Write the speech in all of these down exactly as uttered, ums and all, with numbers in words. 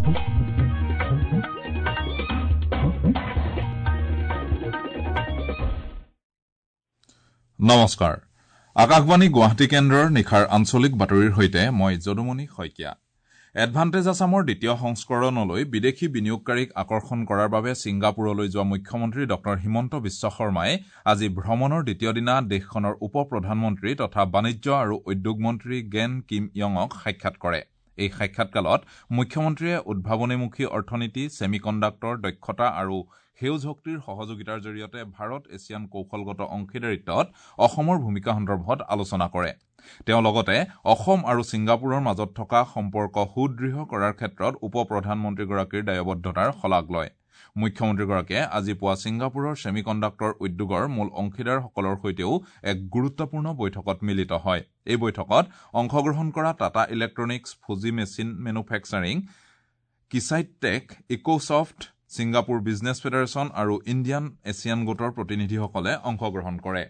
নমস্কাৰ আকাশবাণী গুৱাহাটী কেন্দ্ৰৰ নিখাৰ আঞ্চলিক বাতৰিৰ সৈতে মই যদুমণি শইকীয়া এডভান্টেজ আছামৰ দ্বিতীয় সংস্কৰণলৈ বিদেশী বিনিয়োগকাৰীক আকৰ্ষণ কৰাৰ বাবে ছিংগাপুৰলৈ যোৱা মুখ্যমন্ত্ৰী ডক্টৰ হিমন্ত বিশ্ব শৰ্মাই আজি ভ্ৰমণৰ দ্বিতীয় দিনা দেশখনৰ উপ প্ৰধানমন্ত্ৰী তথা বাণিজ্য আৰু উদ্যোগ মন্ত্ৰী গেন কিম ইয়ঙক সাক্ষাৎ কৰে এই সাক্ষাৎকালত মুখ্যমন্ত্ৰীয়ে উদ্ভাৱনীমুখী অৰ্থনীতি ছেমিকণ্ডাক্টৰ দক্ষতা আৰু সেউজ শক্তিৰ সহযোগিতাৰ জৰিয়তে ভাৰত এছিয়ান কৌশলগত অংশীদাৰিত্বত অসমৰ ভূমিকা সন্দৰ্ভত আলোচনা কৰে তেওঁ লগতে অসম আৰু ছিংগাপুৰৰ মাজত থকা সম্পৰ্ক সুদৃঢ় কৰাৰ ক্ষেত্ৰত উপ প্ৰধানমন্ত্ৰীগৰাকীৰ দায়বদ্ধতাৰ শলাগ লয় মুখ্যমন্ত্ৰীগৰাকীয়ে আজি পুৱা ছিংগাপুৰৰ ছেমিকণ্ডাক্টৰ উদ্যোগৰ মূল অংশীদাৰসকলৰ সৈতেও এক গুৰুত্বপূৰ্ণ বৈঠকত মিলিত হয় এই বৈঠকত অংশগ্ৰহণ কৰা Tata electronics Fuji machine manufacturing কিচাইট tech Ecosoft Singapore business federation আৰু ইণ্ডিয়ান এছিয়ান গোটৰ প্ৰতিনিধিসকলে অংশগ্ৰহণ কৰে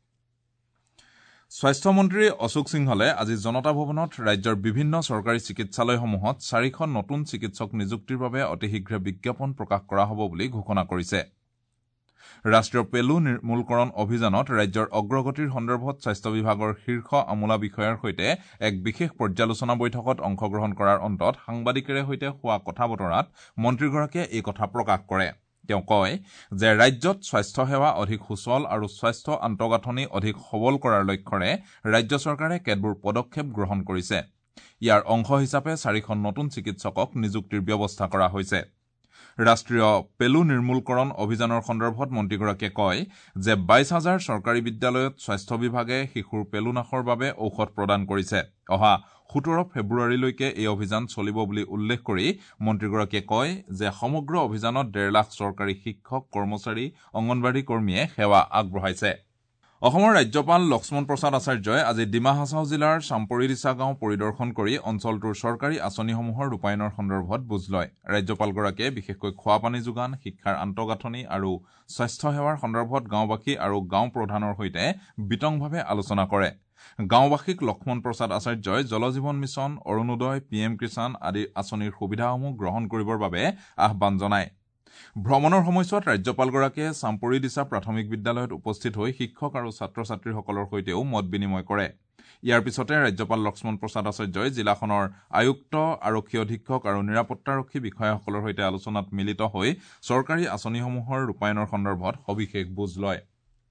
স্বাস্থ্যমন্ত্ৰী অশোক সিংহলে আজি জনতা ভৱনত ৰাজ্যৰ বিভিন্ন চৰকাৰী চিকিৎসালয়সমূহত চাৰিখন নতুন চিকিৎসক নিযুক্তিৰ বাবে অতি শীঘ্ৰে বিজ্ঞাপন প্ৰকাশ কৰা হ'ব বুলি ঘোষণা কৰিছে ৰাষ্ট্ৰীয় পেলু নিৰ্মূলকৰণ অভিযানত ৰাজ্যৰ অগ্ৰগতিৰ সন্দৰ্ভত স্বাস্থ্য বিভাগৰ শীৰ্ষ আমোলা বিষয়াৰ সৈতে এক বিশেষ পৰ্যালোচনা বৈঠকত অংশগ্ৰহণ কৰাৰ অন্তত সাংবাদিকৰে সৈতে হোৱা কথা বতৰাত মন্ত্ৰীগৰাকীয়ে এই কথা প্ৰকাশ কৰে তেওঁ কয় যে ৰাজ্যত স্বাস্থ্য সেৱা অধিক সুচল আৰু স্বাস্থ্য আন্তঃগাঁথনি অধিক সবল কৰাৰ লক্ষ্যৰে ৰাজ্য চৰকাৰে কেতবোৰ পদক্ষেপ গ্ৰহণ কৰিছে ইয়াৰ অংশ হিচাপে চাৰিখন নতুন চিকিৎসকক নিযুক্তিৰ ব্যৱস্থা কৰা হৈছে ৰাষ্ট্ৰীয় পেলু নিৰ্মূলকৰণ অভিযানৰ সন্দৰ্ভত মন্ত্ৰীগৰাকীয়ে কয় যে বাইশ হাজাৰ চৰকাৰী বিদ্যালয়ত স্বাস্থ্য বিভাগে শিশুৰ পেলু নাশৰ বাবে ঔষধ প্ৰদান কৰিছে অহা সোতৰ ফেব্ৰুৱাৰীলৈকে এই অভিযান চলিব বুলি উল্লেখ কৰি মন্ত্ৰীগৰাকীয়ে কয় যে সমগ্ৰ অভিযানত ডেৰ লাখ চৰকাৰী শিক্ষক কৰ্মচাৰী অংগনবাড়ী কৰ্মীয়ে সেৱা আগবঢ়াইছে অসমৰ ৰাজ্যপাল লক্ষ্মণ প্ৰসাদ আচাৰ্যই আজি ডিমা হাছাও জিলাৰ চাম্পৰিদিছা গাঁও পৰিদৰ্শন কৰি অঞ্চলটোৰ চৰকাৰী আঁচনিসমূহৰ ৰূপায়ণৰ সন্দৰ্ভত বুজ লয় ৰাজ্যপালগৰাকীয়ে বিশেষকৈ খোৱাপানী যোগান শিক্ষাৰ আন্তঃগাঁথনি আৰু স্বাস্থ্য সেৱাৰ সন্দৰ্ভত গাঁওবাসী আৰু গাঁও প্ৰধানৰ সৈতে বিতংভাৱে আলোচনা কৰে গাঁওবাসীক লক্ষ্মণ প্ৰসাদ আচাৰ্যই Jal Jeevan mission Arunodoy P M Kisan আদি আঁচনিৰ সুবিধাসমূহ গ্ৰহণ কৰিবৰ বাবে আহ্বান জনায় ভ্ৰমণৰ সময়ছোৱাত ৰাজ্যপালগৰাকীয়ে চাম্পৰিদিছা প্ৰাথমিক বিদ্যালয়ত উপস্থিত হৈ শিক্ষক আৰু ছাত্ৰ ছাত্ৰীসকলৰ সৈতেও মত বিনিময় কৰে ইয়াৰ পিছতে ৰাজ্যপাল লক্ষ্মণ প্ৰসাদ আচাৰ্যই জিলাখনৰ আয়ুক্ত আৰক্ষী অধীক্ষক আৰু নিৰাপত্তাৰক্ষী বিষয়াসকলৰ সৈতে আলোচনাত মিলিত হৈ চৰকাৰী আঁচনিসমূহৰ ৰূপায়ণৰ সন্দৰ্ভত সবিশেষ বুজ লয়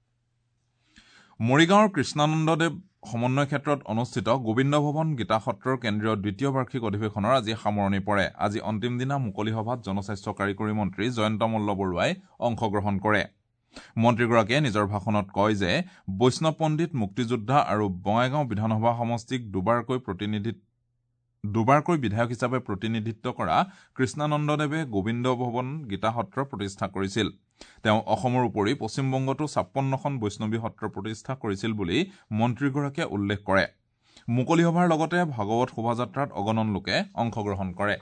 মৰিগাঁৱৰ কৃষ্ণানন্দদেৱ সমন্বয় ক্ষেত্ৰত অনুষ্ঠিত গোবিন্দ ভৱন গীতা সত্ৰৰ কেন্দ্ৰীয় দ্বিতীয় বাৰ্ষিক অধিৱেশনৰ আজি সামৰণি পৰে আজি অন্তিম দিনা মুকলি সভাত জনস্বাস্থ্য কাৰিকৰী মন্ত্ৰী জয়ন্ত মল্ল বৰুৱাই অংশগ্ৰহণ কৰে মন্ত্ৰীগৰাকীয়ে নিজৰ ভাষণত কয় যে বৈষ্ণৱ পণ্ডিত মুক্তিযোদ্ধা আৰু বঙাইগাঁও বিধানসভা সমষ্টিক দুবাৰকৈ প্ৰতিনিধিত্ব দুবাৰকৈ বিধায়ক হিচাপে প্ৰতিনিধিত্ব কৰা কৃষ্ণানন্দদেৱে গোবিন্দ ভৱন গীতা সত্ৰ প্ৰতিষ্ঠা কৰিছিল তেওঁ অসমৰ উপৰি পশ্চিমবংগতো ছাপ্পন্নখন বৈষ্ণৱী সত্ৰ প্ৰতিষ্ঠা কৰিছিল বুলি মন্ত্ৰীগৰাকীয়ে উল্লেখ কৰে মুকলি সভাৰ লগতে ভাগৱত শোভাযাত্ৰাত অগণন লোকে অংশগ্ৰহণ কৰে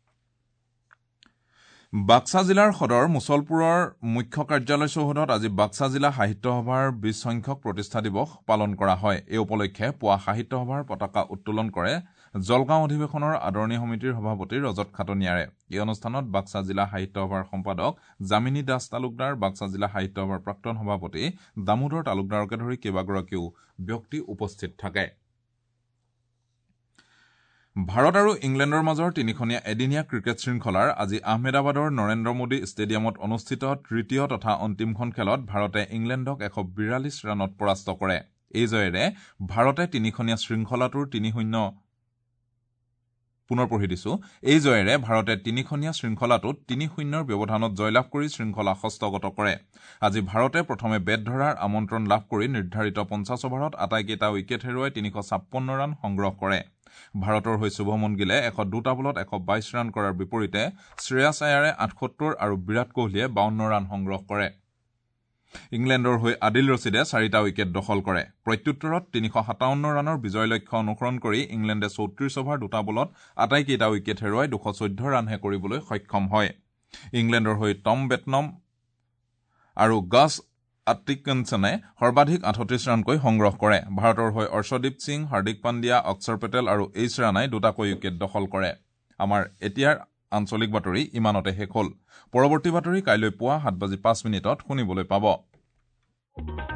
বাক্সা জিলাৰ সদৰ মুছলপুৰৰ মুখ্য কাৰ্যালয় চৌহদত আজি বাক্সা জিলা সাহিত্য সভাৰ বিশ সংখ্যক প্ৰতিষ্ঠা দিৱস পালন কৰা হয় এই উপলক্ষে পুৱা সাহিত্য সভাৰ পতাকা উত্তোলন কৰে জলগাঁও অধিৱেশনৰ আদৰণি সমিতিৰ সভাপতি ৰজত খাটনিয়াৰে এই অনুষ্ঠানত বাক্সা জিলা সাহিত্য সভাৰ সম্পাদক জামিনী দাস তালুকদাৰ বাক্সা জিলা সাহিত্য সভাৰ প্ৰাক্তন সভাপতি দামোদৰ তালুকদাৰকে ধৰি কেইবাগৰাকীও ব্যক্তি উপস্থিত থাকে ভাৰত আৰু ইংলেণ্ডৰ মাজৰ তিনিখনীয়া এদিনীয়া ক্ৰিকেট শৃংখলাৰ আজি আহমেদাবাদৰ নৰেন্দ্ৰ মোদী ষ্টেডিয়ামত অনুষ্ঠিত তৃতীয় তথা অন্তিমখন খেলত ভাৰতে ইংলেণ্ডক এশ বিৰাল্লিছ ৰানত পৰাস্ত কৰে এই জয়েৰে ভাৰতে তিনিখনীয়া শৃংখলাটোৰ তিনি শূন্য পুনৰ পঢ়ি দিছো এই জয়েৰে ভাৰতে তিনিখনীয়া শৃংখলাটোত তিনি শূন্যৰ ব্যৱধানত জয়লাভ কৰি শৃংখলা হস্তগত কৰে আজি ভাৰতে প্ৰথমে বেট ধৰাৰ আমন্ত্ৰণ লাভ কৰি নিৰ্ধাৰিত পঞ্চাছ অভাৰত আটাইকেইটা উইকেট হেৰুৱাই তিনিশ ছাপ্পন্ন ৰান সংগ্ৰহ কৰে ভাৰতৰ হৈ শুভমন গিলে এশ দুটা বলত এশ বাইশ ৰান কৰাৰ বিপৰীতে শ্ৰেয়াছ আয়াৰে আঠসত্তৰ আৰু বিৰাট কোহলীয়ে বাৱন্ন ৰান সংগ্ৰহ কৰে ইংলেণ্ডৰ হৈ আদিল ৰছিদে চাৰিটা উইকেট দখল কৰে প্ৰত্যুত্তৰত তিনিশ সাতাৱন্ন ৰানৰ বিজয় লক্ষ্য অনুসৰণ কৰি ইংলেণ্ডে চৌত্ৰিশ অভাৰ দুটা বলত আটাইকেইটা উইকেট হেৰুৱাই দুশ চৈধ্য ৰানহে কৰিবলৈ সক্ষম হয় ইংলেণ্ডৰ হৈ টম বেটনম আৰু গাছ আটকিনছনে সৰ্বাধিক আঠত্ৰিশ ৰানকৈ সংগ্ৰহ কৰে ভাৰতৰ হৈ অৰ্শদীপ সিং হাৰ্দিক পাণ্ডিয়া অক্ষৰ পেটেল আৰু এইচ ৰানাই দুটাকৈ উইকেট দখল কৰে আমাৰ এতিয়াৰ আঞ্চলিক বাতৰি ইমানতে শেষ হ'ল। পৰৱৰ্তী বাতৰি কাইলৈ পুৱা সাত বাজি পাঁচ মিনিটত শুনিবলৈ পাব।